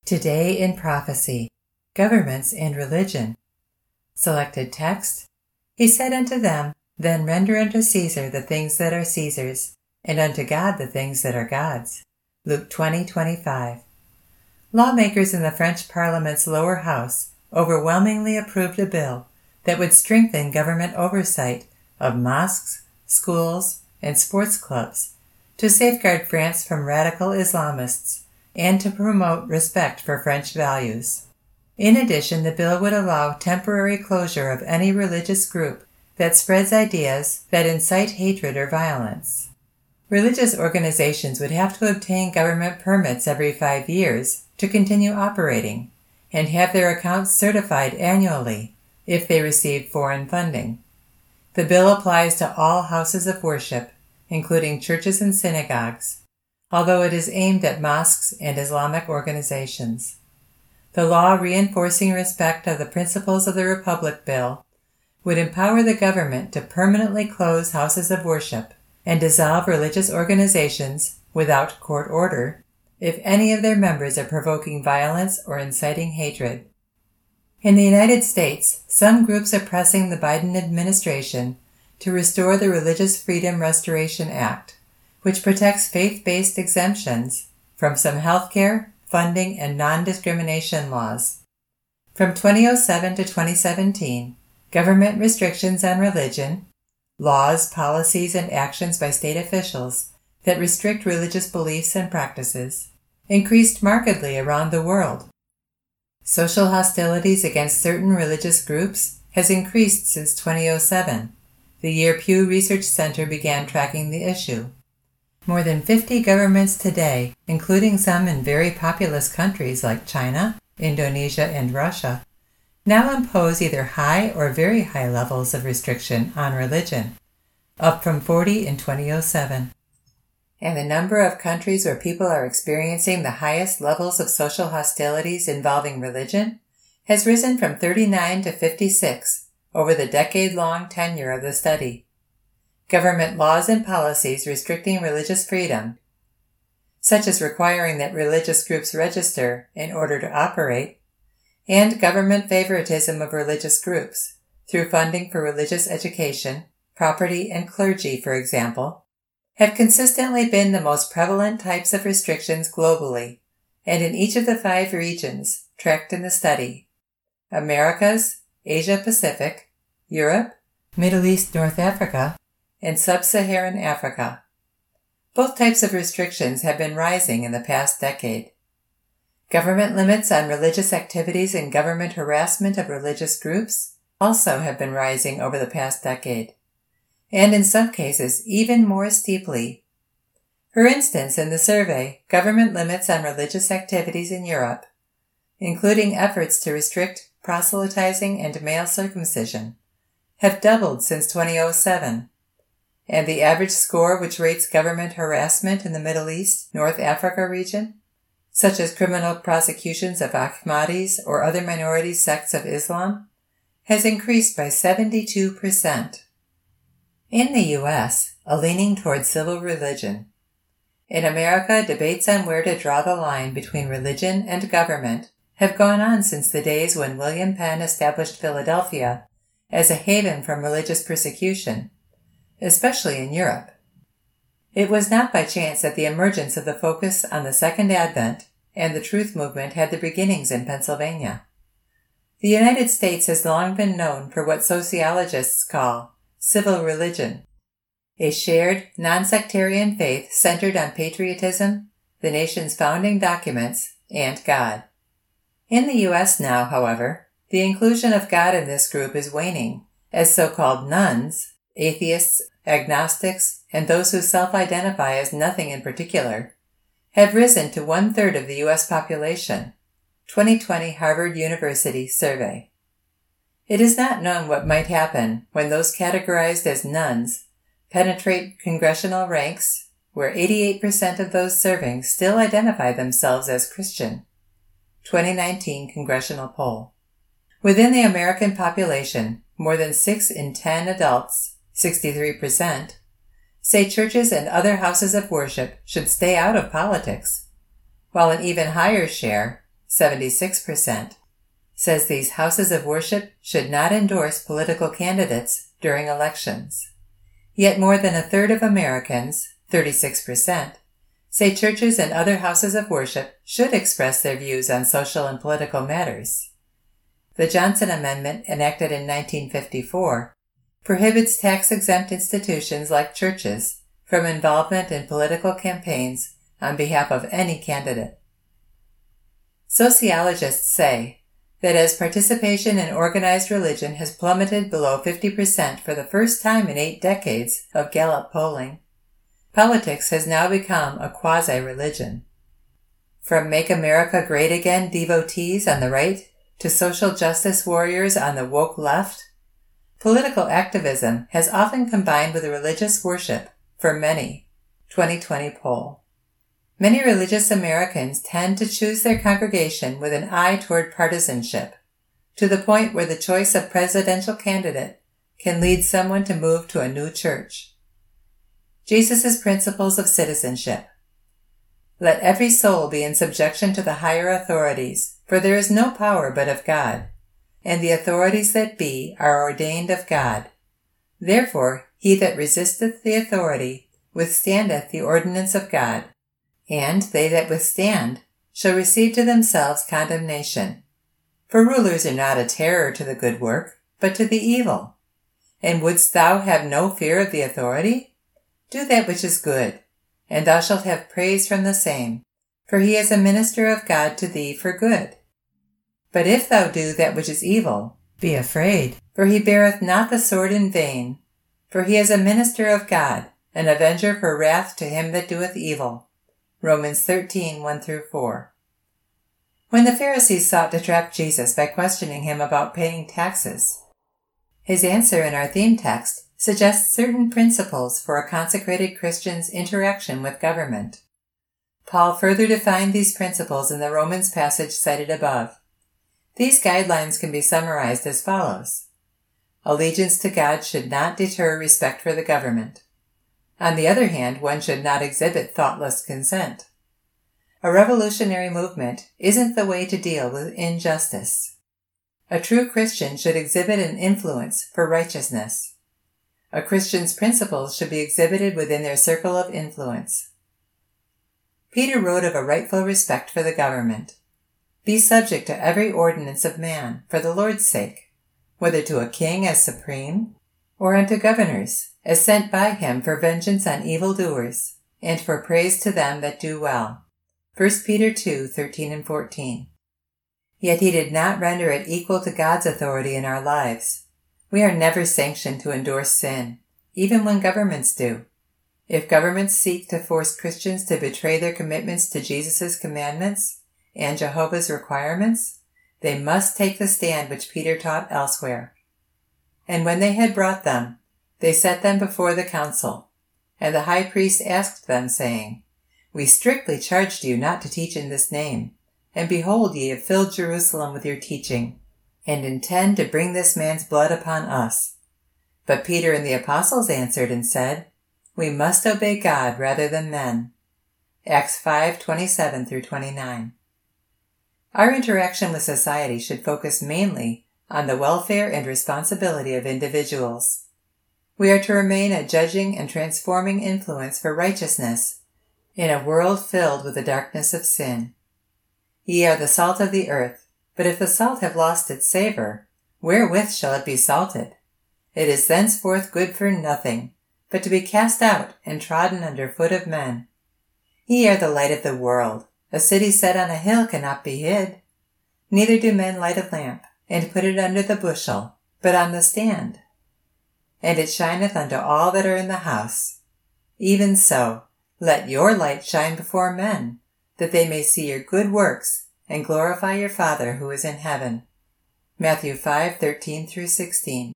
Today in Prophecy, Governments and Religion. Selected text. He said unto them, Then render unto Caesar the things that are Caesar's, and unto God the things that are God's. Luke 20:25. Lawmakers in the French Parliament's lower house overwhelmingly approved a bill that would strengthen government oversight of mosques, schools, and sports clubs to safeguard France from radical Islamists and to promote respect for French values. In addition, the bill would allow temporary closure of any religious group that spreads ideas that incite hatred or violence. Religious organizations would have to obtain government permits every 5 years to continue operating and have their accounts certified annually if they receive foreign funding. The bill applies to all houses of worship, including churches and synagogues, although it is aimed at mosques and Islamic organizations. The law reinforcing respect of the principles of the Republic Bill would empower the government to permanently close houses of worship and dissolve religious organizations without court order if any of their members are provoking violence or inciting hatred. In the United States, some groups are pressing the Biden administration to restore the Religious Freedom Restoration Act, which protects faith-based exemptions from some healthcare, funding, and non-discrimination laws. From 2007 to 2017, government restrictions on religion, laws, policies, and actions by state officials that restrict religious beliefs and practices increased markedly around the world. Social hostilities against certain religious groups has increased since 2007, the year Pew Research Center began tracking the issue. More than 50 governments today, including some in very populous countries like China, Indonesia, and Russia, now impose either high or very high levels of restriction on religion, up from 40 in 2007. And the number of countries where people are experiencing the highest levels of social hostilities involving religion has risen from 39 to 56 over the decade-long tenure of the study. Government laws and policies restricting religious freedom, such as requiring that religious groups register in order to operate, and government favoritism of religious groups through funding for religious education, property, and clergy, for example, have consistently been the most prevalent types of restrictions globally and in each of the 5 regions tracked in the study: Americas, Asia-Pacific, Europe, Middle East, North Africa, and Sub-Saharan Africa. Both types of restrictions have been rising in the past decade. Government limits on religious activities and government harassment of religious groups also have been rising over the past decade, and in some cases even more steeply. For instance, in the survey, government limits on religious activities in Europe, including efforts to restrict proselytizing and male circumcision, have doubled since 2007. And the average score which rates government harassment in the Middle East, North Africa region, such as criminal prosecutions of Ahmadis or other minority sects of Islam, has increased by 72%. In the U.S., a leaning toward civil religion. In America, debates on where to draw the line between religion and government have gone on since the days when William Penn established Philadelphia as a haven from religious persecution, especially in Europe. It was not by chance that the emergence of the focus on the Second Advent and the Truth Movement had their beginnings in Pennsylvania. The United States has long been known for what sociologists call civil religion, a shared, non-sectarian faith centered on patriotism, the nation's founding documents, and God. In the U.S. now, however, the inclusion of God in this group is waning, as so-called nones, atheists, agnostics, and those who self-identify as nothing in particular, have risen to 1/3 of the U.S. population, 2020 Harvard University survey. It is not known what might happen when those categorized as nones penetrate congressional ranks, where 88% of those serving still identify themselves as Christian. 2019 congressional poll. Within the American population, more than 6 in 10 adults, 63%, say churches and other houses of worship should stay out of politics, while an even higher share, 76%, says these houses of worship should not endorse political candidates during elections. Yet more than a third of Americans, 36%, say churches and other houses of worship should express their views on social and political matters. The Johnson Amendment, enacted in 1954, prohibits tax-exempt institutions like churches from involvement in political campaigns on behalf of any candidate. Sociologists say that as participation in organized religion has plummeted below 50% for the first time in 8 decades of Gallup polling, politics has now become a quasi-religion. From Make America Great Again devotees on the right to social justice warriors on the woke left, political activism has often combined with religious worship for many. 2020 poll. Many religious Americans tend to choose their congregation with an eye toward partisanship, to the point where the choice of presidential candidate can lead someone to move to a new church. Jesus' principles of citizenship. Let every soul be in subjection to the higher authorities, for there is no power but of God, and the authorities that be are ordained of God. Therefore he that resisteth the authority withstandeth the ordinance of God, and they that withstand shall receive to themselves condemnation. For rulers are not a terror to the good work, but to the evil. And wouldst thou have no fear of the authority? Do that which is good, and thou shalt have praise from the same, for he is a minister of God to thee for good. But if thou do that which is evil, be afraid, for he beareth not the sword in vain, for he is a minister of God, an avenger for wrath to him that doeth evil. Romans 13:1-4. When the Pharisees sought to trap Jesus by questioning him about paying taxes, his answer in our theme text suggests certain principles for a consecrated Christian's interaction with government. Paul further defined these principles in the Romans passage cited above. These guidelines can be summarized as follows. Allegiance to God should not deter respect for the government. On the other hand, one should not exhibit thoughtless consent. A revolutionary movement isn't the way to deal with injustice. A true Christian should exhibit an influence for righteousness. A Christian's principles should be exhibited within their circle of influence. Peter wrote of a rightful respect for the government. Be subject to every ordinance of man, for the Lord's sake, whether to a king as supreme, or unto governors, as sent by him for vengeance on evildoers, and for praise to them that do well. 1 Peter 2:13-14. Yet he did not render it equal to God's authority in our lives. We are never sanctioned to endorse sin, even when governments do. If governments seek to force Christians to betray their commitments to Jesus' commandments and Jehovah's requirements, they must take the stand which Peter taught elsewhere. And when they had brought them, they set them before the council. And the high priest asked them, saying, We strictly charged you not to teach in this name. And behold, ye have filled Jerusalem with your teaching, and intend to bring this man's blood upon us. But Peter and the apostles answered and said, We must obey God rather than men. Acts 5:27-29. Our interaction with society should focus mainly on the welfare and responsibility of individuals. We are to remain a judging and transforming influence for righteousness in a world filled with the darkness of sin. Ye are the salt of the earth, but if the salt have lost its savor, wherewith shall it be salted? It is thenceforth good for nothing, but to be cast out and trodden under foot of men. Ye are the light of the world. A city set on a hill cannot be hid. Neither do men light a lamp, and put it under the bushel, but on the stand. And it shineth unto all that are in the house. Even so, let your light shine before men, that they may see your good works, and glorify your Father who is in heaven. Matthew 5:13-16.